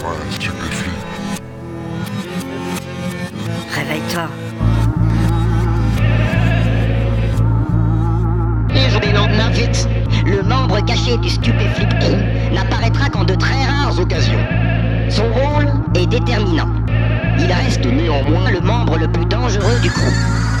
stupéfie. Réveille-toi. Les journées lendemain vite, le membre caché du Stupéflip Crew n'apparaîtra qu'en de très rares occasions. Son rôle est déterminant. Il reste néanmoins le membre le plus dangereux du crew.